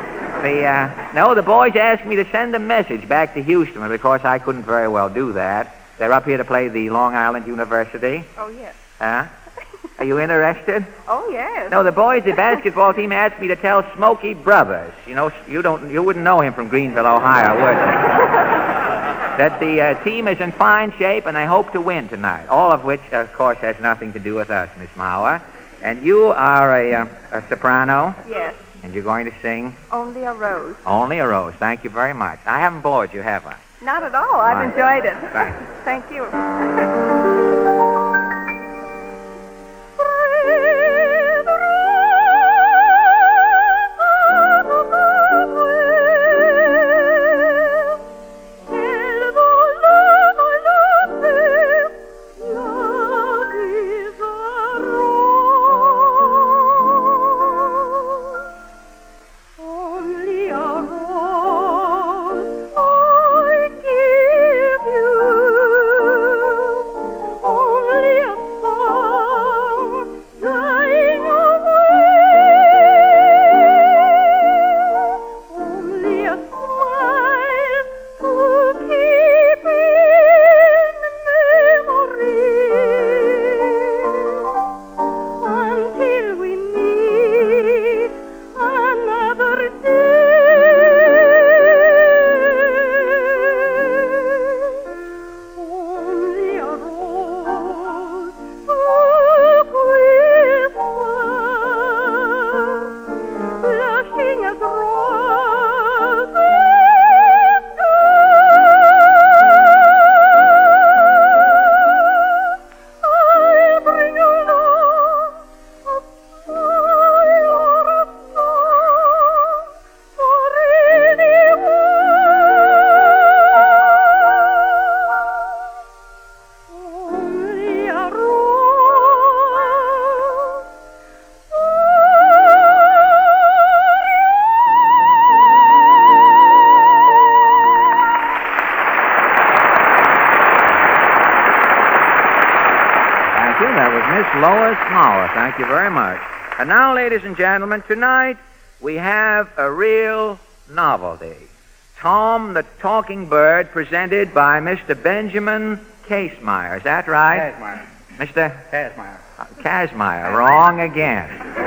The boys asked me to send a message back to Houston, but of course I couldn't very well do that. They're up here to play the Long Island University. Oh, yes. Huh? Are you interested? Oh, yes. No, the boys, the basketball team asked me to tell Smokey Brothers. You know, you wouldn't know him from Greenville, Ohio, would you? That the team is in fine shape and they hope to win tonight. All of which, of course, has nothing to do with us, Miss Maurer. And you are a soprano. Yes. And you're going to sing? Only a Rose. Only a Rose. Thank you very much. I haven't bored you, have I? Not at all. I've enjoyed it. Thanks. Thank you. Lois Mauer. Thank you very much. And now, ladies and gentlemen, tonight we have a real novelty. Tom the Talking Bird, presented by Mr. Benjamin Casemeyer. Is that right? Casemeyer. Mr. Casemeyer. Casemeyer. Wrong again.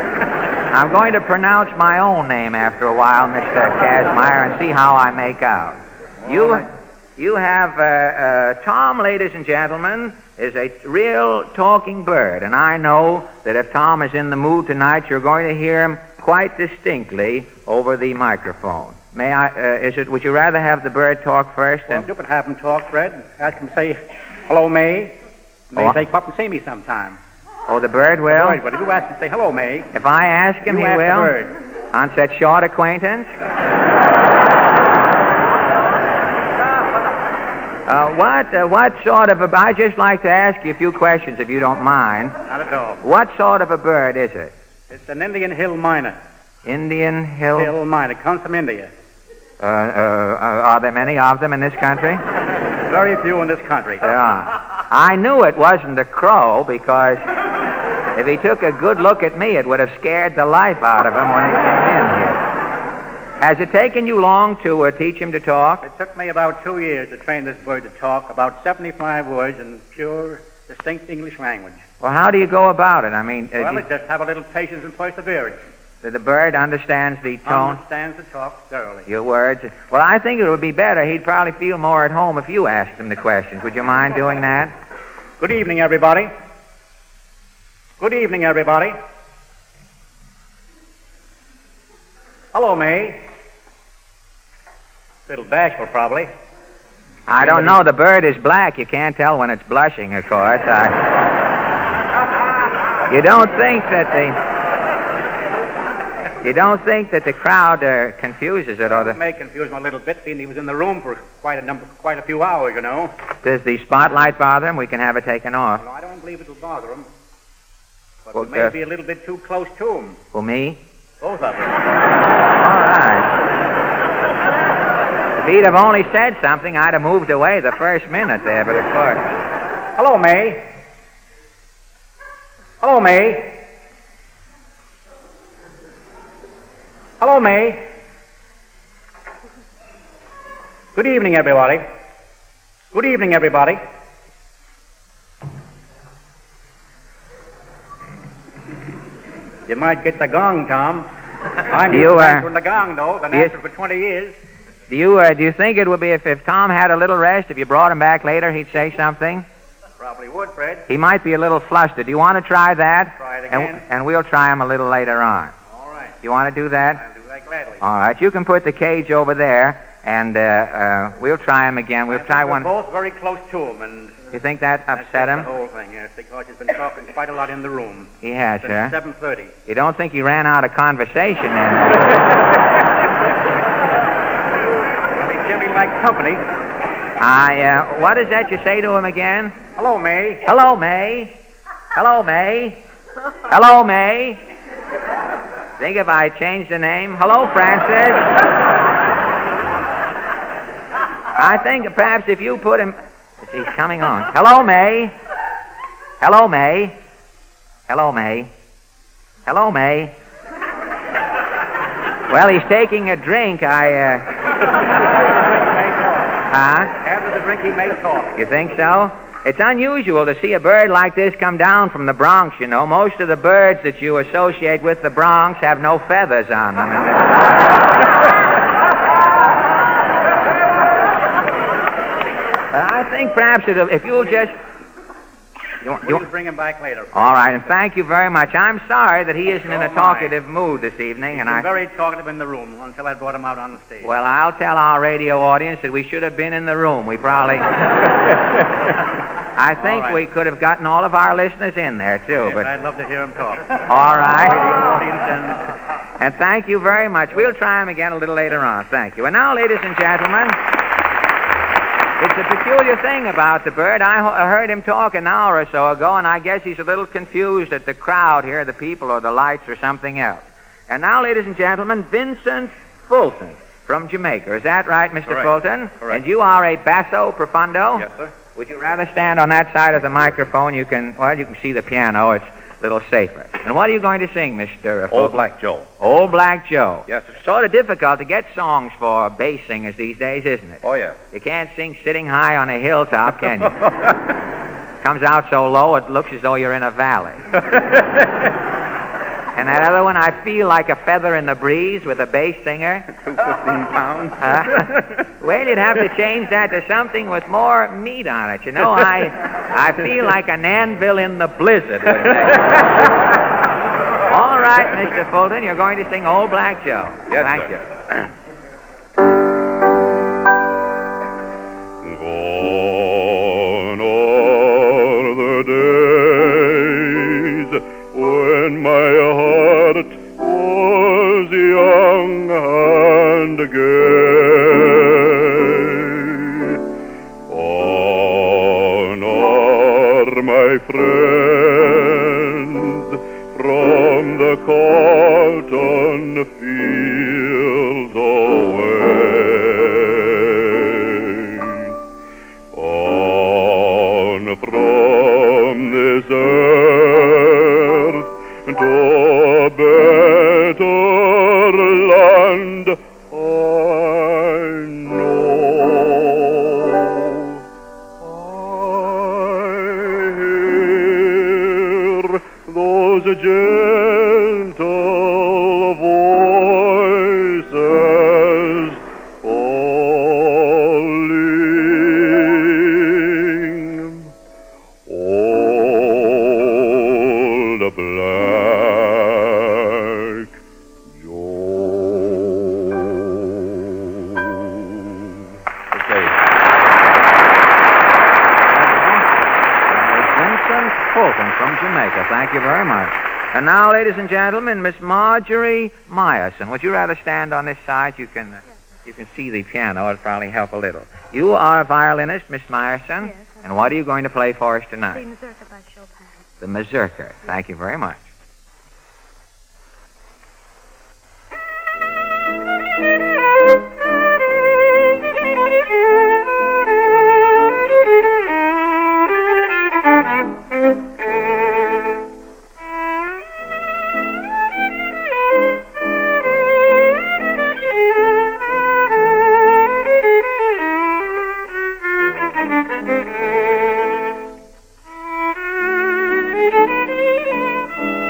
I'm going to pronounce my own name after a while, Mr. Casemeyer, and see how I make out. You have Tom, ladies and gentlemen, is a real talking bird, and I know that if Tom is in the mood tonight, you're going to hear him quite distinctly over the microphone. May I? Would you rather have the bird talk first? Well, you could have him talk, Fred. Ask him to say, "Hello, May." May say, "Come up and see me sometime." Oh, the bird will. The bird, if you ask him to say, "Hello, May." If I ask him, he will. The bird. On such short acquaintance. What sort of a... I'd just like to ask you a few questions, if you don't mind. Not at all. What sort of a bird is it? It's an Indian hill miner. Indian hill... Hill miner. It comes from India. Are there many of them in this country? Very few in this country. There are. I knew it wasn't a crow, because if he took a good look at me, it would have scared the life out of him when he came in here. Has it taken you long to teach him to talk? It took me about 2 years to train this bird to talk, about 75 words in pure, distinct English language. Well, how do you go about it? I mean... Well, just have a little patience and perseverance. The bird understands the tone? Understands the talk thoroughly. Your words? Well, I think it would be better. He'd probably feel more at home if you asked him the questions. Would you mind doing that? Good evening, everybody. Good evening, everybody. Hello, May. A little bashful, probably. I don't know. The bird is black. You can't tell when it's blushing, of course. You don't think that the crowd confuses it, or the... It may confuse him a little bit, seeing he was in the room for quite a few hours, you know. Does the spotlight bother him? We can have it taken off. No, I don't believe it'll bother him. But it may be a little bit too close to him. For me? Both of them. All right. If he'd have only said something, I'd have moved away the first minute there, but of course. Hello, May. Hello, May. Hello, May. Good evening, everybody. Good evening, everybody. You might get the gong, Tom. I'm from the gong, though. Been after for 20 years. Do you think it would be if Tom had a little rest, if you brought him back later, he'd say something? Probably would, Fred. He might be a little flustered. Do you want to try that? Try it again. And we'll try him a little later on. All right. You want to do that? I'll do that gladly. All right. You can put the cage over there, And we'll try him again. We'll try one. We're both very close to him, and You think that upset him? The whole thing, yes, because he's been talking quite a lot in the room. He has, since sir. 7:30. You don't think he ran out of conversation then? Well, he generally likes company. What is that you say to him again? Hello, May. Hello, May. Hello, May. Hello, May. Think if I changed the name? Hello, Francis. I think perhaps if you put him... He's coming on. Hello, May. Hello, May. Hello, May. Hello, May. Well, he's taking a drink. After the drink, he may talk. You think so? It's unusual to see a bird like this come down from the Bronx, you know. Most of the birds that you associate with the Bronx have no feathers on them. I think perhaps if you'll just... We'll bring him back later. All right, and thank you very much. I'm sorry that he isn't in a talkative mood this evening. He's been very talkative in the room until I brought him out on the stage. Well, I'll tell our radio audience that we should have been in the room. We probably... I think we could have gotten all of our listeners in there, too. Yes, but I'd love to hear him talk. All right. Radio audience And thank you very much. We'll try him again a little later on. Thank you. And now, ladies and gentlemen... It's a peculiar thing about the bird. I heard him talk an hour or so ago, and I guess he's a little confused at the crowd here, the people, or the lights, or something else. And now, ladies and gentlemen, Vincent Fulton from Jamaica. Is that right, Mr. Correct. Fulton? Correct. And you are a basso profundo? Yes, sir. Would you rather stand on that side of the microphone? You can see the piano. It's a little safer. And what are you going to sing, Mr. Fulton? Old Black Joe. Old Black Joe. Yes, sir. Sort of difficult to get songs for bass singers these days, isn't it? Oh, yeah. You can't sing sitting high on a hilltop, can you? Comes out so low it looks as though you're in a valley. And that other one, I feel like a feather in the breeze with a bass singer. 215 pounds. Well, you'd have to change that to something with more meat on it. You know, I feel like an anvil in the blizzard. All right, Mr. Fulton, you're going to sing Old Black Joe. Yes, Thank sir. you. Gone are the days when my heart was young and gay. Gone are my friends from the cotton fields away. On from this earth to a better land I know. I hear those gentle voices calling. Old Black Joe. Vincent Fulton from Jamaica. Thank you very much. And now, ladies and gentlemen, Miss Marjorie Meyerson. Would you rather stand on this side? You can see the piano. It'll probably help a little. You are a violinist, Miss Meyerson. Yes. And what are you going to play for us tonight? The Mazurka by Chopin. The Mazurka. Thank you very much. Thank you.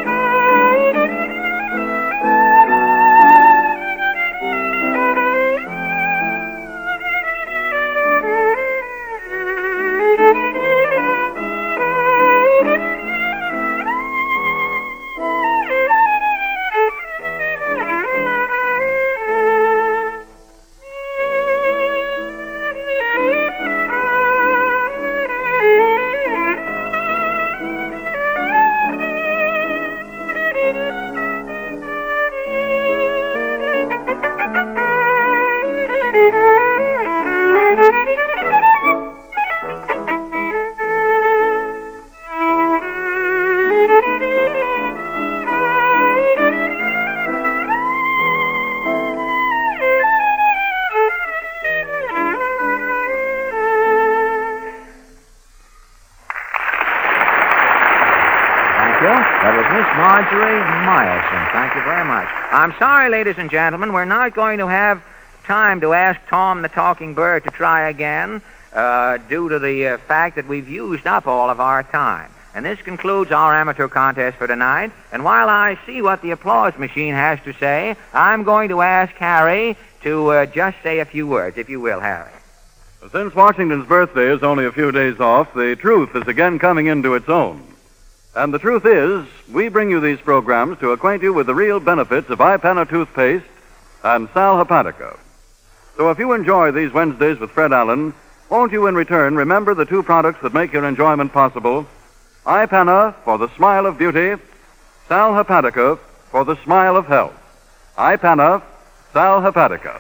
you. That was Miss Marjorie Meyerson. Thank you very much. I'm sorry, ladies and gentlemen, we're not going to have time to ask Tom the Talking Bird to try again due to the fact that we've used up all of our time. And this concludes our amateur contest for tonight. And while I see what the applause machine has to say, I'm going to ask Harry to just say a few words, if you will, Harry. Since Washington's birthday is only a few days off, the truth is again coming into its own. And the truth is, we bring you these programs to acquaint you with the real benefits of Ipana toothpaste and Sal Hepatica. So if you enjoy these Wednesdays with Fred Allen, won't you in return remember the two products that make your enjoyment possible? Ipana for the smile of beauty, Sal Hepatica for the smile of health. Ipana, Sal Hepatica.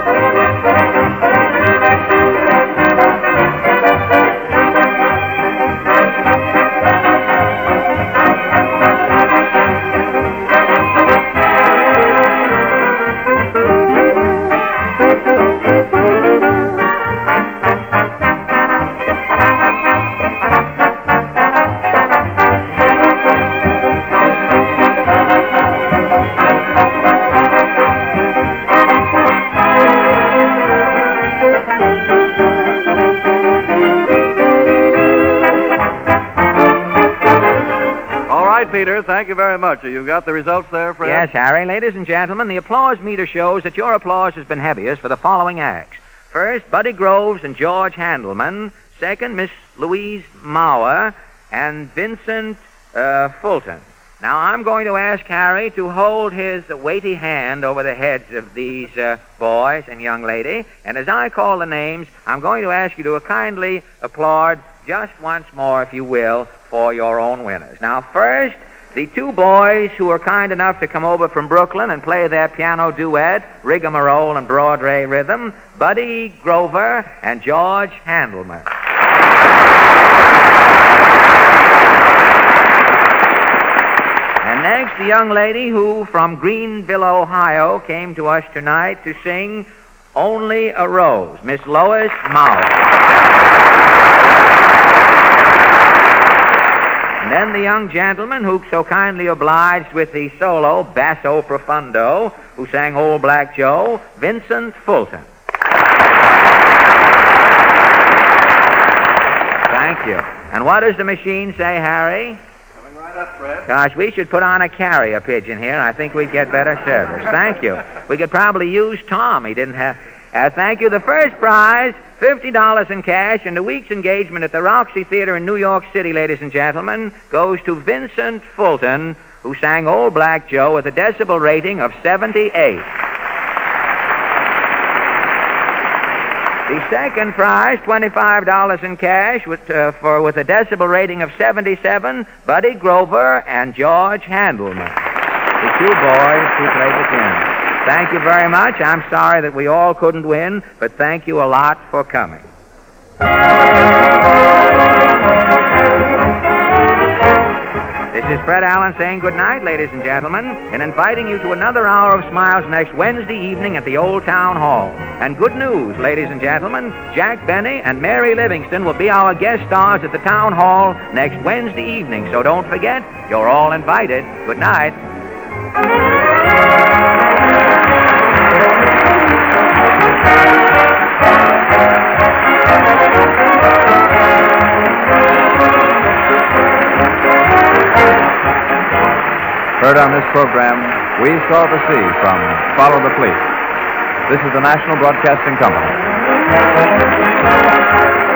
Peter, thank you very much. You got the results there, Fred? Yes, Harry. Ladies and gentlemen, the applause meter shows that your applause has been heaviest for the following acts. First, Buddy Groves and George Handelman. Second, Miss Louise Mauer and Vincent Fulton. Now, I'm going to ask Harry to hold his weighty hand over the heads of these boys and young lady. And as I call the names, I'm going to ask you to kindly applaud just once more, if you will, for your own winners. Now, first, the two boys who were kind enough to come over from Brooklyn and play their piano duet, Rigmarole and Broadway Rhythm, Buddy Grover and George Handelman. And next, the young lady who, from Greenville, Ohio, came to us tonight to sing Only a Rose, Miss Lois Mauer. And then the young gentleman who so kindly obliged with the solo, basso profundo, who sang Old Black Joe, Vincent Fulton. Thank you. And what does the machine say, Harry? Coming right up, Fred. Gosh, we should put on a carrier pigeon here. I think we'd get better service. Thank you. We could probably use Tom. He didn't have... thank you. The first prize, $50 in cash, and a week's engagement at the Roxy Theater in New York City, ladies and gentlemen, goes to Vincent Fulton, who sang Old Black Joe with a decibel rating of 78. The second prize, $25 in cash, with a decibel rating of 77, Buddy Grover and George Handelman, the two boys who played the piano. Thank you very much. I'm sorry that we all couldn't win, but thank you a lot for coming. This is Fred Allen saying good night, ladies and gentlemen, and inviting you to another hour of smiles next Wednesday evening at the Old Town Hall. And good news, ladies and gentlemen, Jack Benny and Mary Livingston will be our guest stars at the Town Hall next Wednesday evening, so don't forget, you're all invited. Good night. Heard on this program, We Saw the Sea from Follow the Fleet. This is the National Broadcasting Company.